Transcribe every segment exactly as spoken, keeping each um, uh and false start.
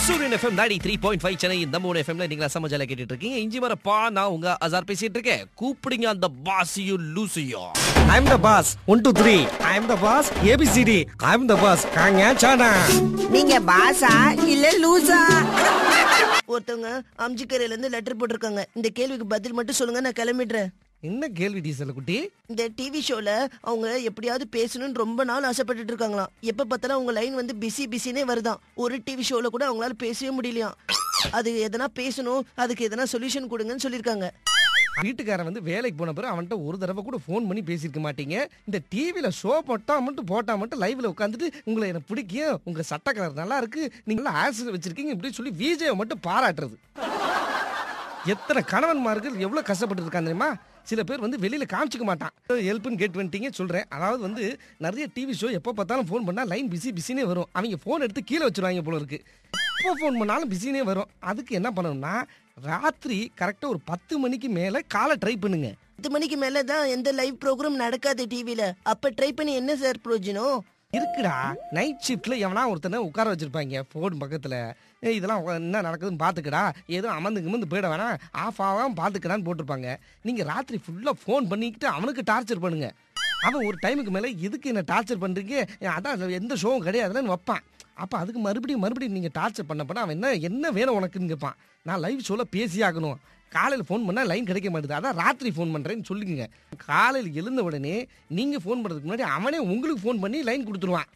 சூரியன் எஃப்எம் நாடி three point five Chennai இந்த மூணு எஃப்எம்ல நீங்களா சமஜால கேட்டுட்டு இருக்கீங்க. இஞ்சி மரப்பா நான் உங்க அசார் பேசிட்டு இருக்கேன். கூப்பிடுங்க அந்த பாசியோ லூசியோ. I am the boss. One two three. I am the boss. A B C D. I am the boss. காங்க சானா. நீங்க பாஸா இல்ல லூசா? ஒருத்தவங்க அம்ஜிக்கரையில இருந்து லெட்டர் போட்டிருக்காங்க. இந்த கேள்விக்கு பதில் மட்டும் சொல்லுங்க, நான் கிளம்பிடுறேன். என்ன கேள்வி டீசல் குட்டி? இந்த டிவி ஷோல அவங்க எப்படியாவது பேசணும்னு ரொம்ப நாள் ஆசைப்பட்டுட்டு இருக்காங்களாம். எப்ப பார்த்தாலும் அவங்க லைன் வந்து பிஸி பிஸினே வருதான். ஒரு டிவி ஷோல கூட அவங்களால பேசவே முடியலையாம். அது எதனா பேசணும், அதுக்கு எதனா சொல்யூஷன் கொடுங்கன்னு சொல்லியிருக்காங்க. வீட்டுக்காரன் வந்து வேலைக்கு போன பிறகு அவன்கிட்ட ஒரு தடவை கூட ஃபோன் பண்ணி பேசியிருக்க மாட்டீங்க. இந்த டிவியில ஷோ போட்டா மட்டும் போட்டா மட்டும் லைவ்ல உட்காந்துட்டு உங்களை எனக்கு பிடிக்கும், உங்க சட்ட கலர் நல்லா இருக்கு, நீங்க ஆசிரியர் வச்சிருக்கீங்க இப்படின்னு சொல்லி விஜயை மட்டும் பாராட்டுறது. எத்தனை கணவன்மார்கள் எவ்வளவு கஷ்டப்பட்டு இருக்காங்க தெரியுமா? சில பேர் வந்து வெளியில காமிச்சிக்க மாட்டான். ஹெல்ப்னு கேட்டு வந்துட்டீங்க சொல்றேன். அதாவது வந்து நிறைய டிவி ஷோ எப்போ பார்த்தாலும் ஃபோன் பண்ணா லைன் பிஸி பிஸினே வரும். அவங்க ஃபோன் எடுத்து கீழே வச்சிருவாங்க போல இருக்கு. எப்போ ஃபோன் பண்ணாலும் பிஸினே வரும். அதுக்கு என்ன பண்ணணும்னா ராத்திரி கரெக்டா ஒரு பத்து மணிக்கு மேல காலை ட்ரை பண்ணுங்க. பத்து மணிக்கு மேல தான் எந்த லைவ் ப்ரோக்ராம் நடக்காது டிவில. அப்ப ட்ரை பண்ணி என்ன சார் பிரயோஜனம்? இருக்குடா, நைட் ஷிஃப்ட்ல எவனா ஒருத்தனை உட்கார வச்சிருப்பாங்க ஃபோன் பக்கத்துல. இதெல்லாம் என்ன நடக்குதுன்னு பாத்துக்கடா, ஏதோ அமர்ந்து கிமந்து போயிட வேணாம், ஆஃப் ஆகாம பாத்துக்கடான்னு போட்டிருப்பாங்க. நீங்க ராத்திரி ஃபுல்லா ஃபோன் பண்ணிக்கிட்டு அவனுக்கு டார்ச்சர் பண்ணுங்க. அவன் ஒரு டைமுக்கு மேல எதுக்கு என்ன டார்ச்சர் பண்றீங்க, அதான் எந்த ஷோவும் கிடையாதுன்னு வைப்பான். அப்ப அதுக்கு மறுபடியும் மறுபடியும் நீங்க டார்ச்சர் பண்ண பண்ண அவன் என்ன என்ன வேணும் உனக்குன்னு கேட்பான். நான் லைவ் ஷோல பேசி ஆகணும், காலையில் ஃபோன் பண்ணால் லைன் கிடைக்க மாட்டேது, அதான் ராத்திரி ஃபோன் பண்ணுறேன்னு சொல்லிக்கங்க. காலையில் எழுந்த உடனே நீங்கள் ஃபோன் பண்ணுறதுக்கு முன்னாடி அவனே உங்களுக்கு ஃபோன் பண்ணி லைன் கொடுத்துருவான்.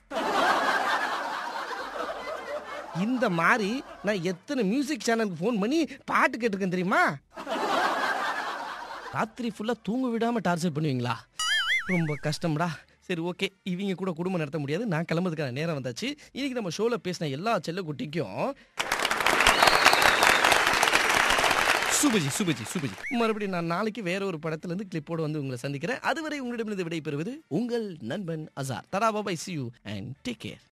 இந்த மாதிரி நான் எத்தனை மியூசிக் சேனலுக்கு ஃபோன் பண்ணி பாட்டு கேட்டிருக்கேன் தெரியுமா? ராத்திரி ஃபுல்லாக தூங்க விடாமல் டார்ச்சர் பண்ணுவீங்களா? ரொம்ப கஷ்டம்டா. சரி, ஓகே, இவங்க கூட குடும்பம் நடத்த முடியாது, நான் கிளம்புறதுக்கான நேரம் வந்தாச்சு. இன்னைக்கு நம்ம ஷோவில் பேசின எல்லா செல்ல குட்டிக்கும் சுபஜி சுபஜி சுபஜி மறுபடியும் நான் நாளைக்கு வேற ஒரு படத்துல இருந்து கிளிப்போடு வந்து உங்களை சந்திக்கிறேன். அதுவரை உங்களிடமிருந்து விடை பெறுவது உங்கள் நண்பன் அசார். தரா பாய், see you and take care.